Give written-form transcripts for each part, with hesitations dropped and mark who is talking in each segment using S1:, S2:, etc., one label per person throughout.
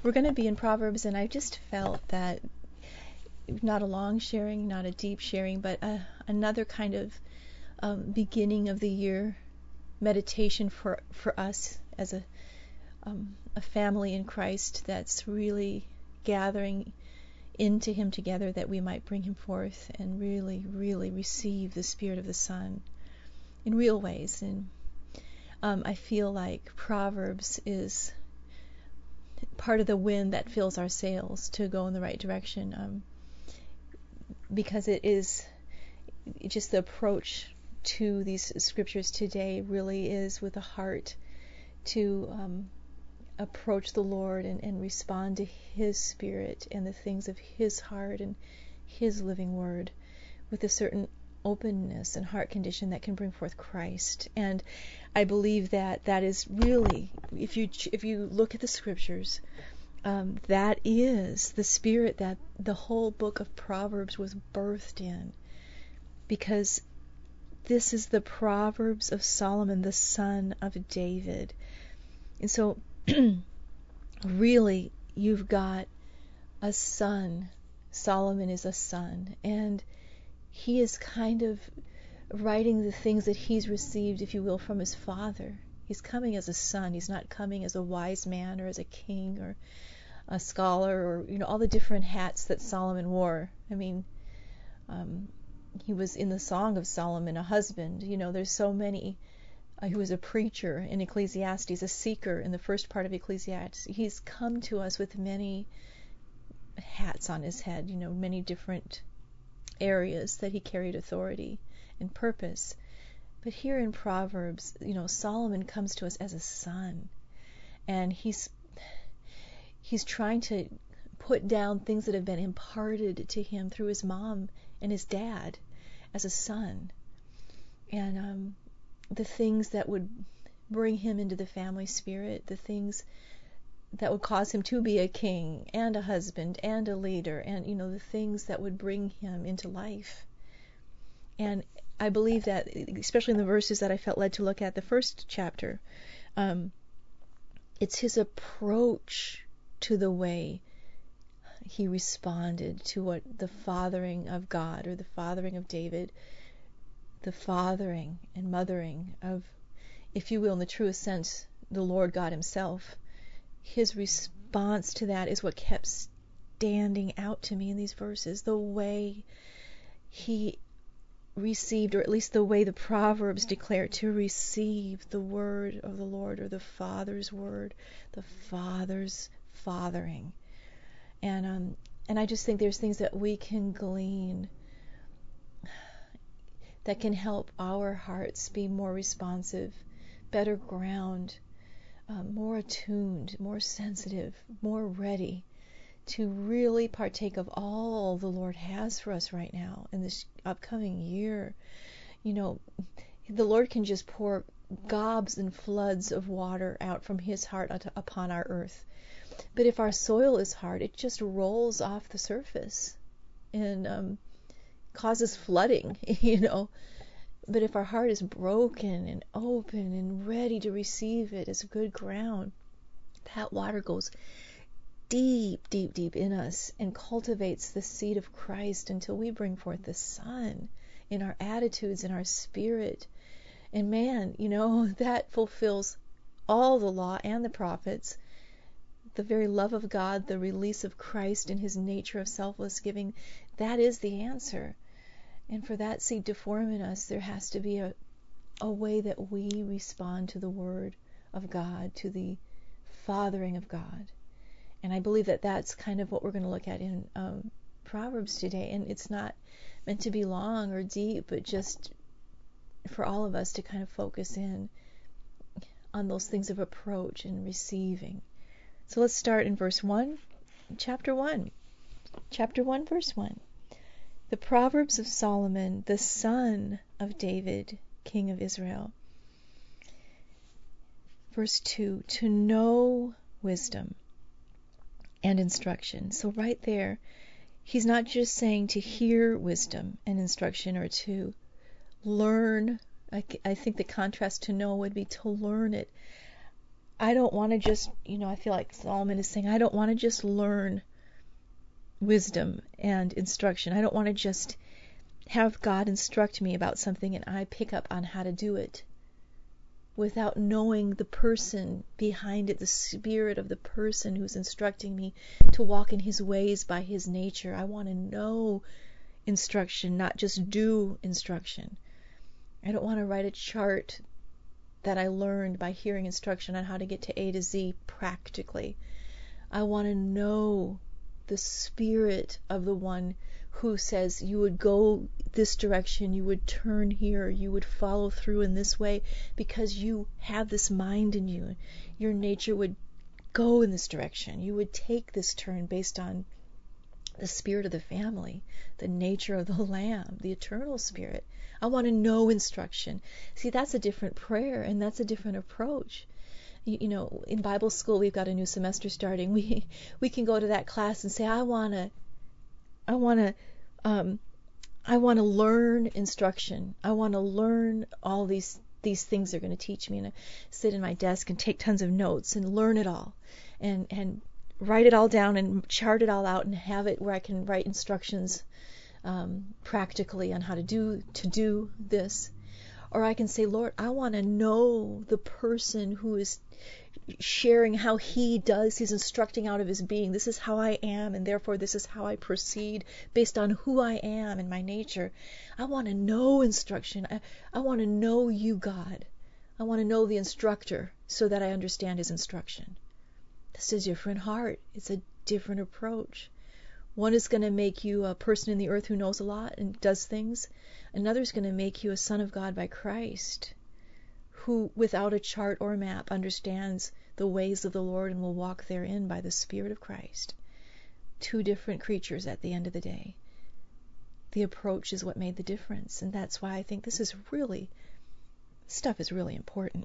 S1: We're going to be in Proverbs, and I just felt that not a long sharing, not a deep sharing, but another kind of beginning of the year meditation for us as a family in Christ that's really gathering into Him together, that we might bring Him forth and really, really receive the Spirit of the Son in real ways. And I feel like Proverbs is part of the wind that fills our sails to go in the right direction, because it is just the approach to these scriptures today really is with a heart to approach the Lord and respond to His Spirit and the things of His heart and His living word with a certain openness and heart condition that can bring forth Christ. And I believe that that is really, if you look at the scriptures, that is the spirit that the whole book of Proverbs was birthed in, because this is the Proverbs of Solomon, the son of David. And so really, you've got a son. Solomon is a son, and he is kind of writing the things that he's received, if you will, from his father. He's coming as a son. He's not coming as a wise man or as a king or a scholar, or all the different hats that Solomon wore. I mean, he was in the Song of Solomon a husband. There's so many. He was a preacher in Ecclesiastes, a seeker in the first part of Ecclesiastes. He's come to us with many hats on his head, many different areas that he carried authority and purpose. But here in Proverbs, Solomon comes to us as a son, and he's trying to put down things that have been imparted to him through his mom and his dad as a son, and the things that would bring him into the family spirit, the things that would cause him to be a king and a husband and a leader, and the things that would bring him into life. And I believe that, especially in the verses that I felt led to look at, the first chapter, it's his approach to the way he responded to what the fathering of God, or the fathering of David, the fathering and mothering of, if you will, in the truest sense, the Lord God Himself. His response to that is what kept standing out to me in these verses. The way he received, or at least the way the Proverbs declare to receive the word of the Lord, or the Father's word, the Father's fathering. And I just think there's things that we can glean that can help our hearts be more responsive, better ground, more attuned, more sensitive, more ready to really partake of all the Lord has for us right now in this upcoming year. The Lord can just pour gobs and floods of water out from His heart upon our earth. But if our soil is hard, it just rolls off the surface and causes flooding, But if our heart is broken and open and ready to receive it as good ground, that water goes deep, deep, deep in us and cultivates the seed of Christ until we bring forth the Son in our attitudes, in our spirit. And man, that fulfills all the law and the prophets. The very love of God, the release of Christ in His nature of selfless giving, that is the answer. And for that seed to form in us, there has to be a way that we respond to the Word of God, to the fathering of God. And I believe that that's kind of what we're going to look at in Proverbs today. And it's not meant to be long or deep, but just for all of us to kind of focus in on those things of approach and receiving. So let's start in verse 1, chapter 1. Chapter 1, verse 1. The Proverbs of Solomon, the son of David, king of Israel. Verse 2, to know wisdom and instruction. So right there, he's not just saying to hear wisdom and instruction or to learn. I think the contrast to know would be to learn it. I don't want to just, I feel like Solomon is saying, I don't want to just learn wisdom and instruction. I don't want to just have God instruct me about something and I pick up on how to do it without knowing the person behind it, the spirit of the person who's instructing me to walk in his ways by his nature. I want to know instruction, not just do instruction. I don't want to write a chart that I learned by hearing instruction on how to get to A to Z practically. I want to know the spirit of the one who says you would go this direction, you would turn here, you would follow through in this way because you have this mind in you. Your nature would go in this direction. You would take this turn based on the spirit of the family, the nature of the Lamb, the eternal spirit. I want to know instruction. See, that's a different prayer and that's a different approach. In Bible school, we've got a new semester starting. We can go to that class and say, I want to learn instruction. I want to learn all these things they're going to teach me, and I sit in my desk and take tons of notes and learn it all, and write it all down and chart it all out and have it where I can write instructions practically on how to do this. Or I can say, Lord, I want to know the person who is sharing how he does. He's instructing out of his being. This is how I am, and therefore this is how I proceed based on who I am and my nature. I want to know instruction. I want to know you, God. I want to know the instructor so that I understand his instruction. This is a different heart. It's a different approach. One is going to make you a person in the earth who knows a lot and does things. Another is going to make you a son of God by Christ, who without a chart or map understands the ways of the Lord and will walk therein by the Spirit of Christ. Two different creatures at the end of the day. The approach is what made the difference, and that's why I think this stuff is really important.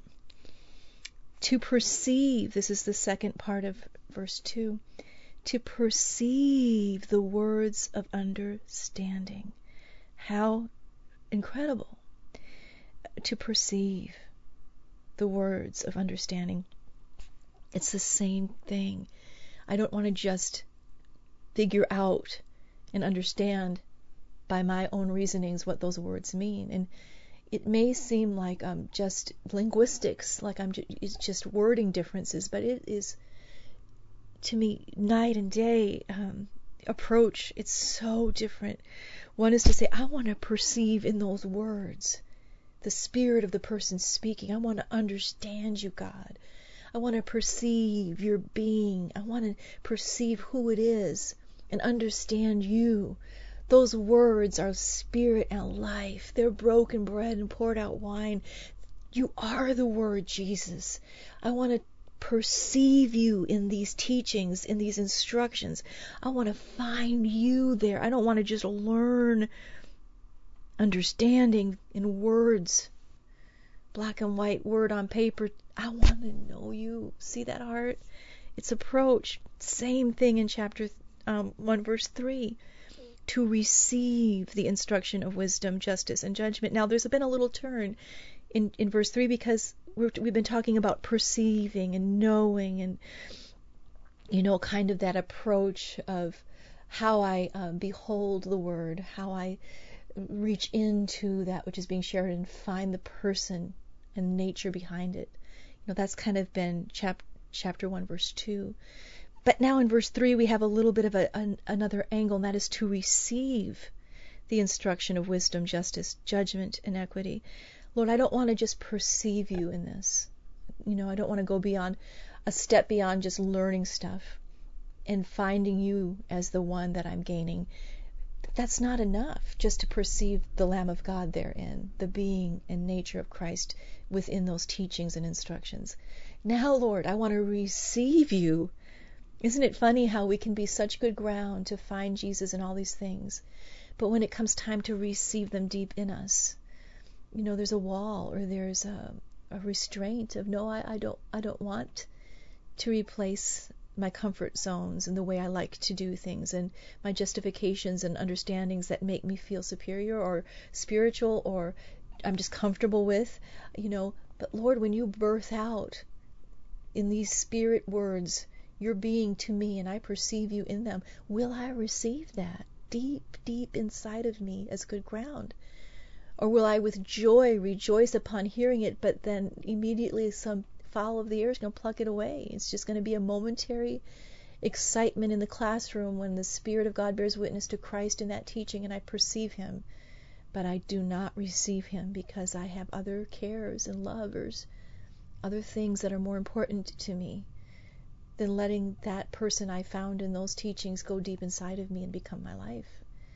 S1: To perceive, this is the second part of verse 2, to perceive the words of understanding. How incredible to perceive the words of understanding. It's the same thing. I don't want to just figure out and understand by my own reasonings what those words mean. And it may seem like just linguistics, like it's just wording differences, but it is, to me, night and day approach. It's so different. One is to say, I want to perceive in those words the spirit of the person speaking. I want to understand you, God. I want to perceive your being. I want to perceive who it is and understand you. Those words are spirit and life. They're broken bread and poured out wine. You are the Word, Jesus. I want to perceive you in these teachings, in these instructions. I want to find you there. I don't want to just learn understanding in words, black and white word on paper. I want to know you. See that heart? Its approach. Same thing in chapter 1, verse 3. To receive the instruction of wisdom, justice, and judgment. Now, there's been a little turn in verse 3 because we've been talking about perceiving and knowing and, kind of that approach of how I behold the Word, how I reach into that which is being shared and find the person and nature behind it. That's kind of been chapter 1, verse 2. But now in verse 3 we have a little bit of another angle, and that is to receive the instruction of wisdom, justice, judgment, and equity. Lord, I don't want to just perceive you in this. I don't want to go a step beyond just learning stuff and finding you as the one that I'm gaining. That's not enough just to perceive the Lamb of God therein, the being and nature of Christ within those teachings and instructions. Now, Lord, I want to receive you. Isn't it funny how we can be such good ground to find Jesus in all these things, but when it comes time to receive them deep in us, there's a wall or there's a restraint of, no, I don't want to replace my comfort zones and the way I like to do things and my justifications and understandings that make me feel superior or spiritual or I'm just comfortable with, But Lord, when you birth out in these spirit words, you're being to me and I perceive you in them. Will I receive that deep, deep inside of me as good ground? Or will I with joy rejoice upon hearing it, but then immediately some fowl of the air is going to pluck it away? It's just going to be a momentary excitement in the classroom when the Spirit of God bears witness to Christ in that teaching and I perceive him, but I do not receive him because I have other cares and lovers, other things that are more important to me than letting that person I found in those teachings go deep inside of me and become my life.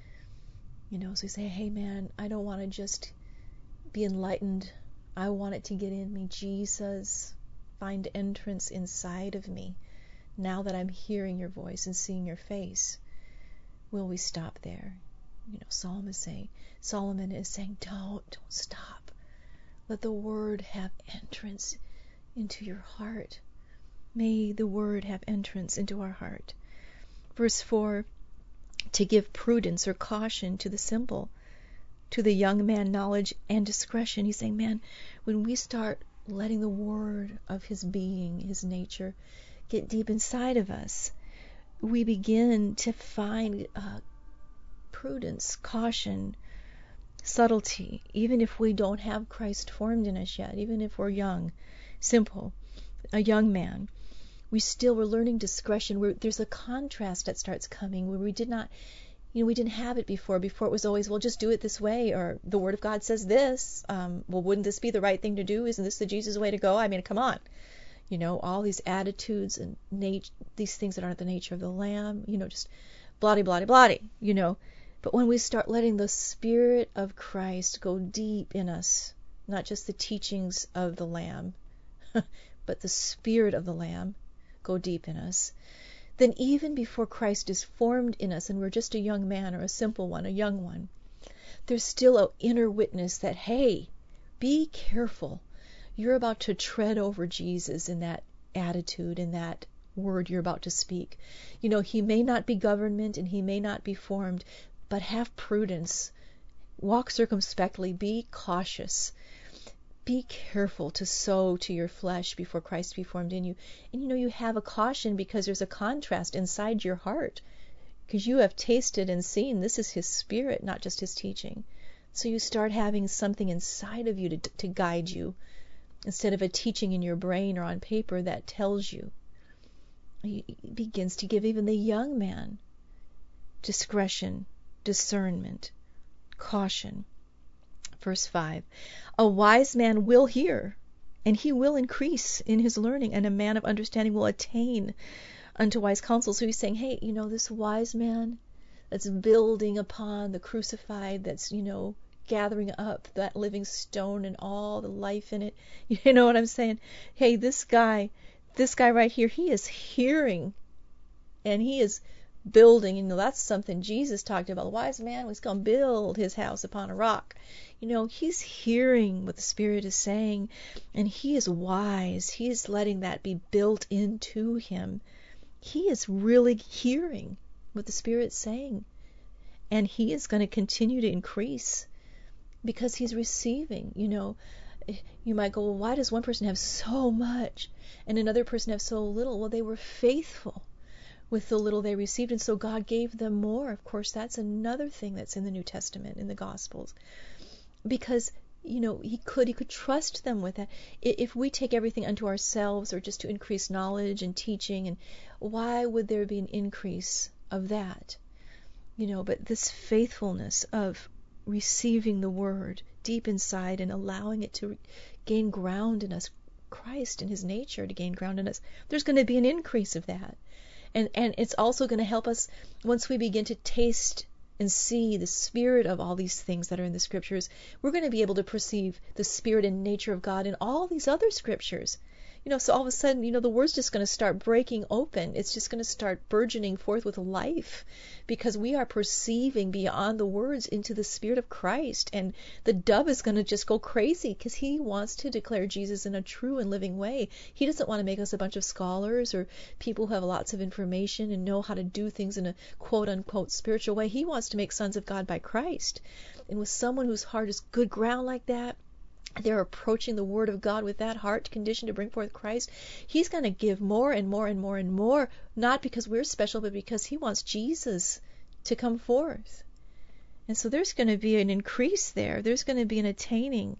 S1: So we say, hey man, I don't want to just be enlightened. I want it to get in me. Jesus, find entrance inside of me. Now that I'm hearing your voice and seeing your face, will we stop there? Solomon is saying, don't stop. Let the word have entrance into your heart. May the word have entrance into our heart. Verse 4, to give prudence or caution to the simple, to the young man knowledge and discretion. He's saying, man, when we start letting the word of his being, his nature, get deep inside of us, we begin to find prudence, caution, subtlety, even if we don't have Christ formed in us yet, even if we're young, simple, a young man. We're learning discretion. There's a contrast that starts coming where we didn't have it before. Before it was always, well, just do it this way, or the Word of God says this. Well, wouldn't this be the right thing to do? Isn't this the Jesus way to go? I mean, come on. All these attitudes and these things that aren't the nature of the Lamb, just bloody, bloody, bloody, But when we start letting the Spirit of Christ go deep in us, not just the teachings of the Lamb, but the Spirit of the Lamb go deep in us, then even before Christ is formed in us and we're just a young man or a simple one, a young one, there's still an inner witness that, hey, be careful. You're about to tread over Jesus in that attitude, in that word you're about to speak. He may not be government and he may not be formed, but have prudence. Walk circumspectly. Be cautious. Be careful to sow to your flesh before Christ be formed in you. And you have a caution because there's a contrast inside your heart, because you have tasted and seen this is his Spirit, not just his teaching. So you start having something inside of you to guide you, instead of a teaching in your brain or on paper that tells you. He begins to give even the young man discretion, discernment, caution. Verse 5, a wise man will hear, and he will increase in his learning, and a man of understanding will attain unto wise counsel. So he's saying, hey, this wise man that's building upon the crucified, that's, gathering up that living stone and all the life in it. You know what I'm saying? Hey, this guy right here, he is hearing, and he is building. That's something Jesus talked about. The wise man was going to build his house upon a rock. He's hearing what the Spirit is saying, and he is wise. He is letting that be built into him. He is really hearing what the Spirit's saying, and he is going to continue to increase because he's receiving. You might go, well, why does one person have so much and another person have so little? Well, they were faithful with the little they received, and so God gave them more. Of course, that's another thing that's in the New Testament, in the Gospels, because he could trust them with that. If we take everything unto ourselves or just to increase knowledge and teaching, and why would there be an increase of that? But this faithfulness of receiving the word deep inside and allowing it to gain ground in us, Christ and his nature to gain ground in us, there's going to be an increase of that. And it's also going to help us once we begin to taste and see the spirit of all these things that are in the scriptures. We're going to be able to perceive the spirit and nature of God in all these other scriptures. So all of a sudden, the word's just going to start breaking open. It's just going to start burgeoning forth with life, because we are perceiving beyond the words into the Spirit of Christ. And the dove is going to just go crazy because he wants to declare Jesus in a true and living way. He doesn't want to make us a bunch of scholars or people who have lots of information and know how to do things in a quote-unquote spiritual way. He wants to make sons of God by Christ. And with someone whose heart is good ground like that, they're approaching the Word of God with that heart condition to bring forth Christ, He's going to give more and more and more and more, not because we're special, but because He wants Jesus to come forth. And so there's going to be an increase there. There's going to be an attaining.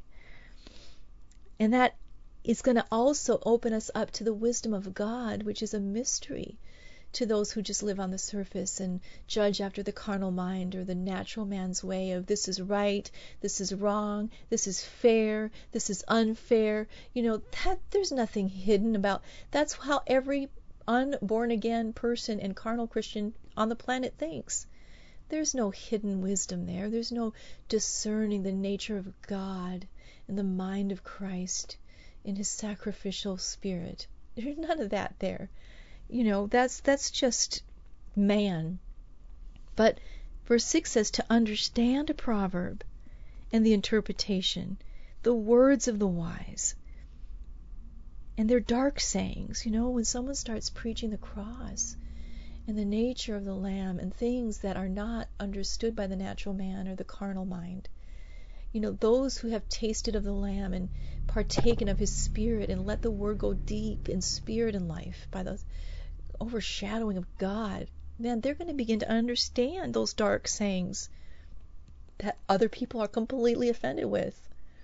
S1: And that is going to also open us up to the wisdom of God, which is a mystery to those who just live on the surface and judge after the carnal mind or the natural man's way of this is right, this is wrong, this is fair, this is unfair. That there's nothing hidden about. That's how every unborn again person and carnal Christian on the planet thinks. There's no hidden wisdom there. There's no discerning the nature of God and the mind of Christ in His sacrificial spirit. There's none of that there. That's just man. But verse 6 says to understand a proverb and the interpretation, the words of the wise. And they're dark sayings. When someone starts preaching the cross and the nature of the Lamb and things that are not understood by the natural man or the carnal mind, those who have tasted of the Lamb and partaken of His Spirit and let the Word go deep in spirit and life by the overshadowing of God, man, they're going to begin to understand those dark sayings that other people are completely offended with.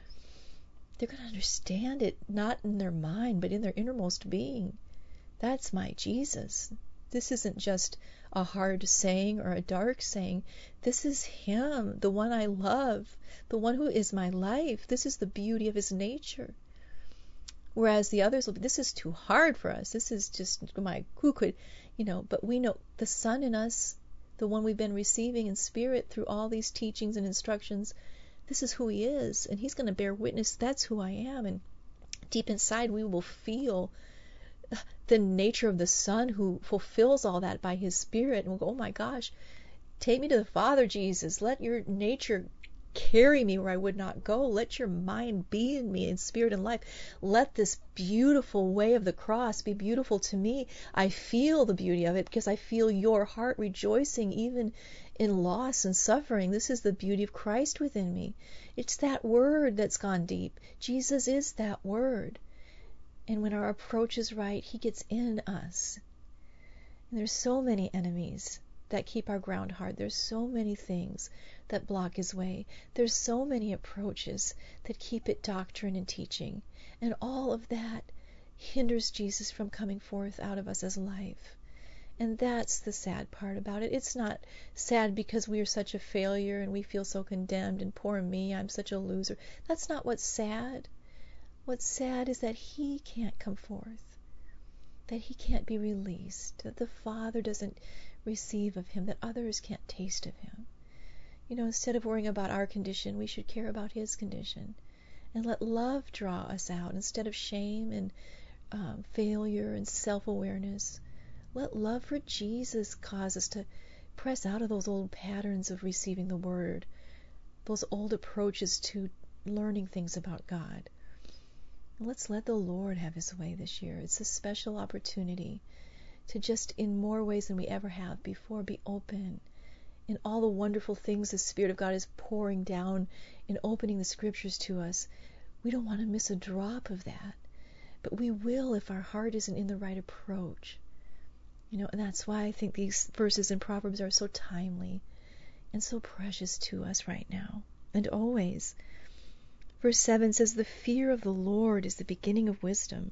S1: They're going to understand it, not in their mind, but in their innermost being. That's my Jesus. This isn't just a hard saying or a dark saying. This is Him, the one I love, the one who is my life. This is the beauty of His nature. Whereas the others will be, this is too hard for us. This is just, who could, but we know the Son in us, the one we've been receiving in spirit through all these teachings and instructions, this is who He is. And He's going to bear witness, that's who I am. And deep inside we will feel the nature of the Son who fulfills all that by His Spirit. And we'll go, oh my gosh, take me to the Father, Jesus. Let your nature carry me where I would not go. Let your mind be in me in spirit and life. Let this beautiful way of the cross be beautiful to me. I feel the beauty of it because I feel your heart rejoicing even in loss and suffering. This is the beauty of Christ within me. It's that Word that's gone deep. Jesus is that Word. And when our approach is right, He gets in us. And there's so many enemies that keep our ground hard. There's so many things that block His way. There's so many approaches that keep it doctrine and teaching. And all of that hinders Jesus from coming forth out of us as life. And that's the sad part about it. It's not sad because we are such a failure and we feel so condemned and poor me, I'm such a loser. That's not what's sad. What's sad is that He can't come forth, that He can't be released, that the Father doesn't receive of Him, that others can't taste of Him. Instead of worrying about our condition, we should care about His condition and let love draw us out instead of shame and failure and self-awareness. Let love for Jesus cause us to press out of those old patterns of receiving the Word, those old approaches to learning things about God. Let's let the Lord have His way this year. It's a special opportunity to just in more ways than we ever have before be open in all the wonderful things the Spirit of God is pouring down in opening the Scriptures to us. We don't want to miss a drop of that, but we will if our heart isn't in the right approach. And that's why I think these verses in Proverbs are so timely and so precious to us right now and always. Verse 7 says, the fear of the Lord is the beginning of wisdom.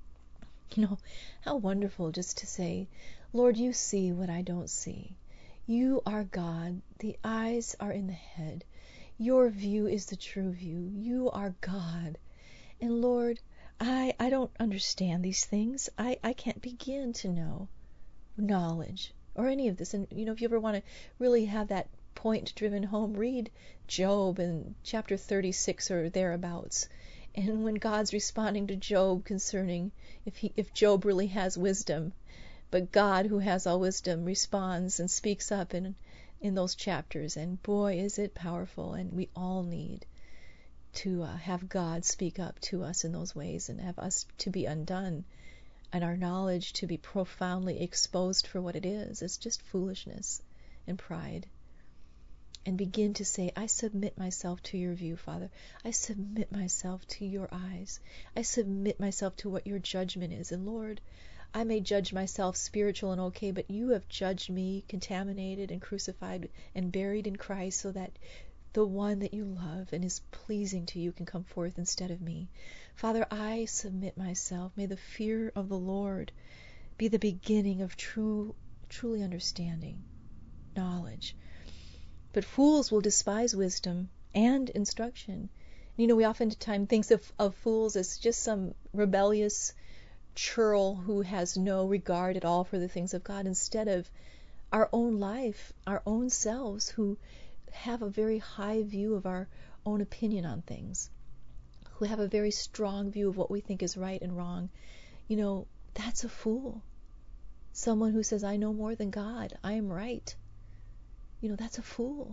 S1: How wonderful just to say, Lord, you see what I don't see. You are God. The eyes are in the head. Your view is the true view. You are God. And Lord, I don't understand these things. I can't begin to know knowledge or any of this. And, if you ever want to really have that point driven home, read Job in chapter 36 or thereabouts. And when God's responding to Job concerning if Job really has wisdom, but God, who has all wisdom, responds and speaks up in those chapters. And boy, is it powerful. And we all need to have God speak up to us in those ways and have us to be undone and our knowledge to be profoundly exposed for what it is. It's just foolishness and pride. and begin to say, I submit myself to your view, Father. I submit myself to your eyes. I submit myself to what your judgment is. And Lord, I may judge myself spiritual and okay, but you have judged me contaminated and crucified and buried in Christ so that the one that you love and is pleasing to you can come forth instead of me. Father, I submit myself. May the fear of the Lord be the beginning of truly understanding, knowledge. But fools will despise wisdom and instruction. You know, we oftentimes think of fools as just some rebellious churl who has no regard at all for the things of God, instead of our own life, our own selves, who have a very high view of our own opinion on things, who have a very strong view of what we think is right and wrong. You know, that's a fool. Someone who says, I know more than God, I am right. You know, that's a fool.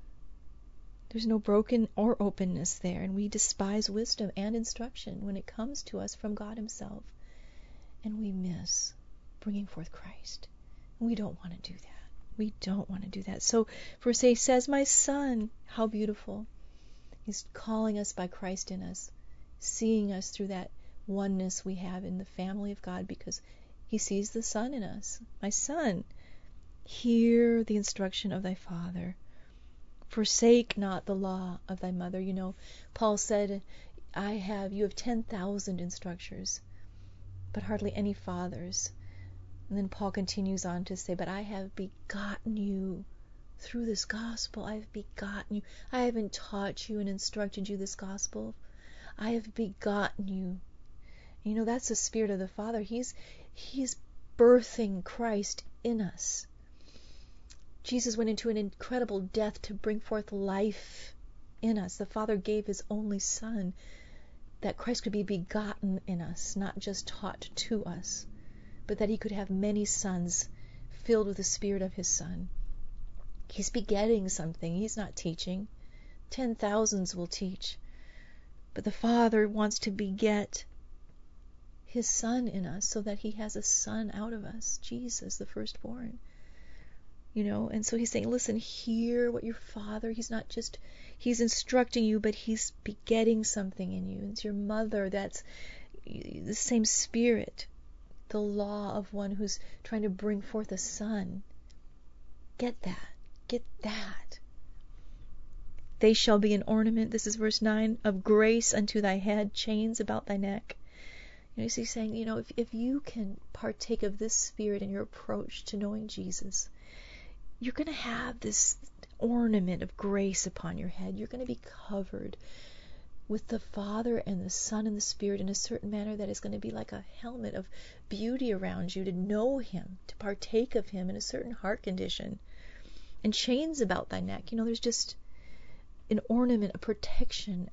S1: There's no broken or openness there, and we despise wisdom and instruction when it comes to us from God himself. And we miss bringing forth Christ. We don't want to do that. We don't want to do that. So verse 8 says, my son, how beautiful. He's calling us by Christ in us, seeing us through that oneness we have in the family of God, because he sees the Son in us. My son, hear the instruction of thy father. Forsake not the law of thy mother. You know, Paul said, you have 10,000 instructors, but hardly any fathers. And then Paul continues on to say, but I have begotten you through this gospel. I have begotten you. I haven't taught you and instructed you this gospel. I have begotten you. You know, that's the Spirit of the Father. He's birthing Christ in us. Jesus went into an incredible death to bring forth life in us. The Father gave his only Son that Christ could be begotten in us, not just taught to us, but that he could have many sons filled with the Spirit of his Son. He's begetting something. He's not teaching. 10,000s will teach. But the Father wants to beget his Son in us so that he has a son out of us, Jesus, the firstborn. You know, and so he's saying, listen, hear what your Father, he's instructing you, but he's begetting something in you. It's your mother, that's the same Spirit, the law of one who's trying to bring forth a son. Get that. They shall be an ornament, this is verse 9, of grace unto thy head, chains about thy neck. You know, so he's saying, you know, if you can partake of this Spirit in your approach to knowing Jesus, you're going to have this ornament of grace upon your head. You're going to be covered with the Father and the Son and the Spirit in a certain manner that is going to be like a helmet of beauty around you, to know him, to partake of him in a certain heart condition. And chains about thy neck. You know, there's just an ornament, a protection.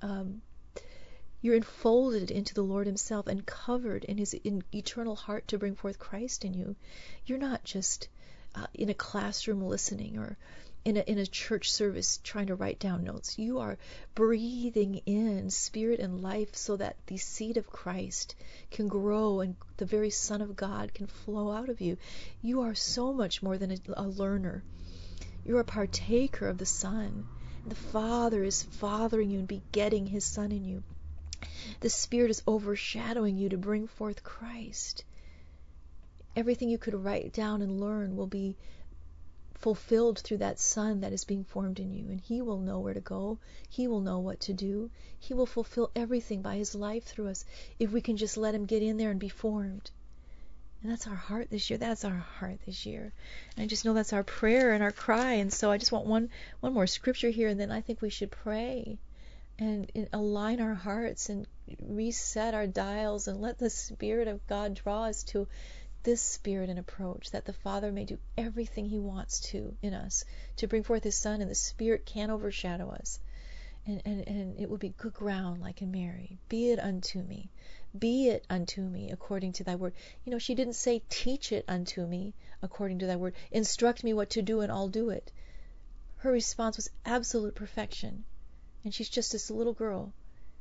S1: You're enfolded into the Lord himself and covered in his eternal heart to bring forth Christ in you. You're not just in a classroom listening or in a church service trying to write down notes. You are breathing in Spirit and life so that the seed of Christ can grow and the very Son of God can flow out of you. You are so much more than a learner. You're a partaker of the Son. The Father is fathering you and begetting his Son in you. The Spirit is overshadowing you to bring forth Christ. Everything you could write down and learn will be fulfilled through that Son that is being formed in you. And he will know where to go. He will know what to do. He will fulfill everything by his life through us if we can just let him get in there and be formed. And that's our heart this year. That's our heart this year. And I just know that's our prayer and our cry. And so I just want one more scripture here, and then I think we should pray and align our hearts and reset our dials and let the Spirit of God draw us to this Spirit and approach, that the Father may do everything he wants to in us to bring forth his Son, and the Spirit can overshadow us. And it will be good ground like in Mary. Be it unto me. Be it unto me according to thy word. You know, she didn't say, teach it unto me according to thy word. Instruct me what to do and I'll do it. Her response was absolute perfection. And she's just this little girl.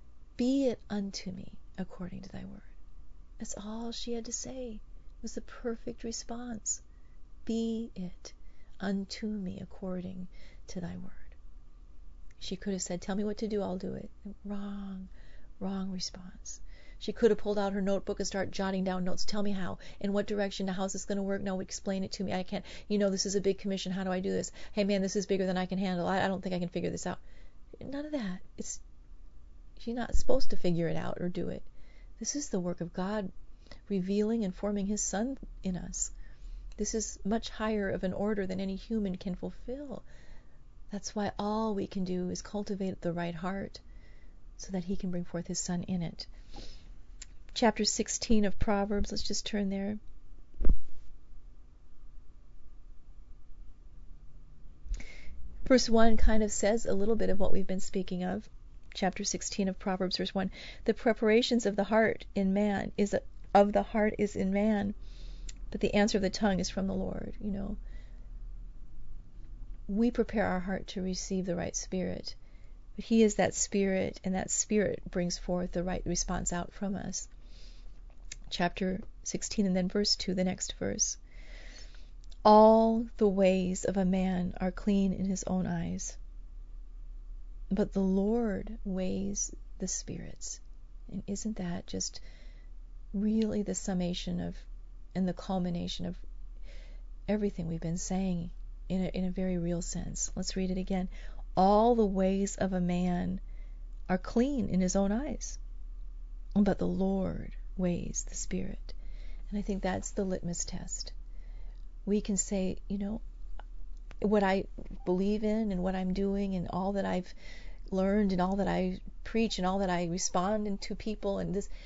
S1: Be it unto me according to thy word. That's all she had to say. It was the perfect response. Be it unto me according to thy word. She could have said, tell me what to do, I'll do it. Wrong response. She could have pulled out her notebook and start jotting down notes. Tell me how, in what direction, how is this going to work? No, explain it to me. I can't, this is a big commission. How do I do this? Hey man, this is bigger than I can handle. I don't think I can figure this out. None of that. She's not supposed to figure it out or do it. This is the work of God revealing and forming His Son in us. This is much higher of an order than any human can fulfill. That's why all we can do is cultivate the right heart so that He can bring forth His Son in it. Chapter 16 of Proverbs, let's just turn there. Verse 1 kind of says a little bit of what we've been speaking of. Chapter 16 of Proverbs, verse 1. The preparations of the heart is in man, but the answer of the tongue is from the Lord. We prepare our heart to receive the right spirit, but He is that spirit, and that spirit brings forth the right response out from us. Chapter 16 and then verse 2, the next verse. All the ways of a man are clean in his own eyes, but the Lord weighs the spirits. And isn't that just really the summation of and the culmination of everything we've been saying in a very real sense? Let's read it again. All the ways of a man are clean in his own eyes, but the Lord weighs the spirit. And I think that's the litmus test. We can say, what I believe in and what I'm doing and all that I've learned and all that I preach and all that I respond to people and this,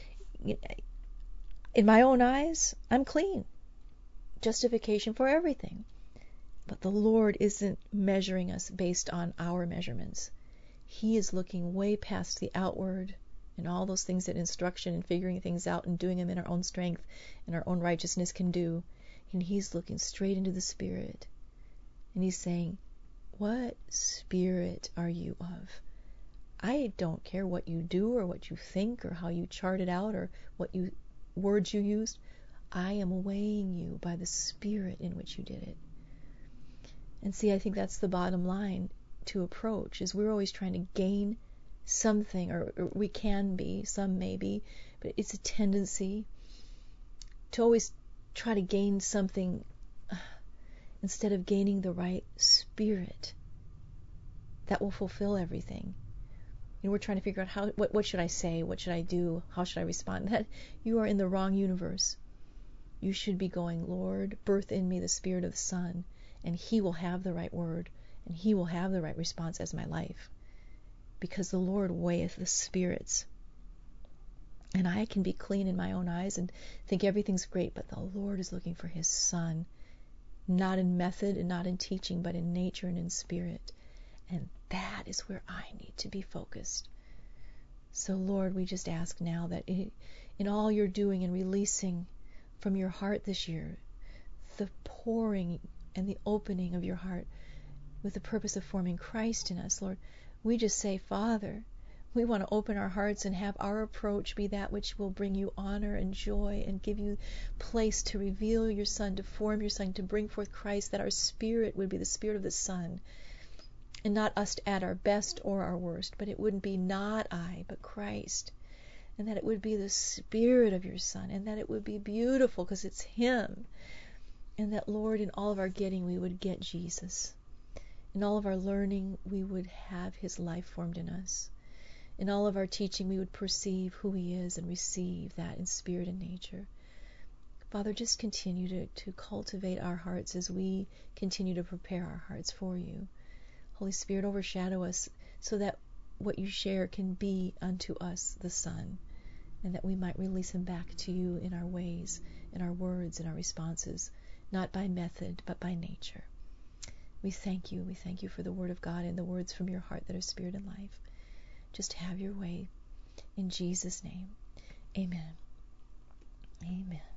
S1: in my own eyes, I'm clean. Justification for everything. But the Lord isn't measuring us based on our measurements. He is looking way past the outward and all those things that instruction and figuring things out and doing them in our own strength and our own righteousness can do. And He's looking straight into the spirit. And He's saying, what spirit are you of? I don't care what you do or what you think or how you chart it out or what words you used. I am weighing you by the spirit in which you did it. And see, I think that's the bottom line to approach, is we're always trying to gain something, or we can be, some may be, but it's a tendency to always try to gain something instead of gaining the right spirit that will fulfill everything. We're trying to figure out what should I say, what should I do, how should I respond. That you are in the wrong universe. You should be going, Lord, birth in me the spirit of the Son, and He will have the right word, and He will have the right response as my life. Because the Lord weigheth the spirits. And I can be clean in my own eyes and think everything's great, but the Lord is looking for His Son, not in method and not in teaching, but in nature and in spirit. And that is where I need to be focused. So Lord, we just ask now that in all you're doing and releasing from your heart this year, the pouring and the opening of your heart with the purpose of forming Christ in us, Lord, we just say, Father, we want to open our hearts and have our approach be that which will bring you honor and joy and give you place to reveal your Son, to form your Son, to bring forth Christ, that our spirit would be the spirit of the Son, and not us at our best or our worst, but it wouldn't be not I, but Christ, and that it would be the spirit of your Son, and that it would be beautiful because it's Him, and that, Lord, in all of our getting, we would get Jesus. In all of our learning, we would have His life formed in us. In all of our teaching, we would perceive who He is and receive that in spirit and nature. Father, just continue to cultivate our hearts as we continue to prepare our hearts for you. Holy Spirit, overshadow us so that what you share can be unto us the Son, and that we might release Him back to you in our ways, in our words, in our responses, not by method, but by nature. We thank you. We thank you for the Word of God and the words from your heart that are spirit and life. Just have your way. In Jesus' name, amen. Amen.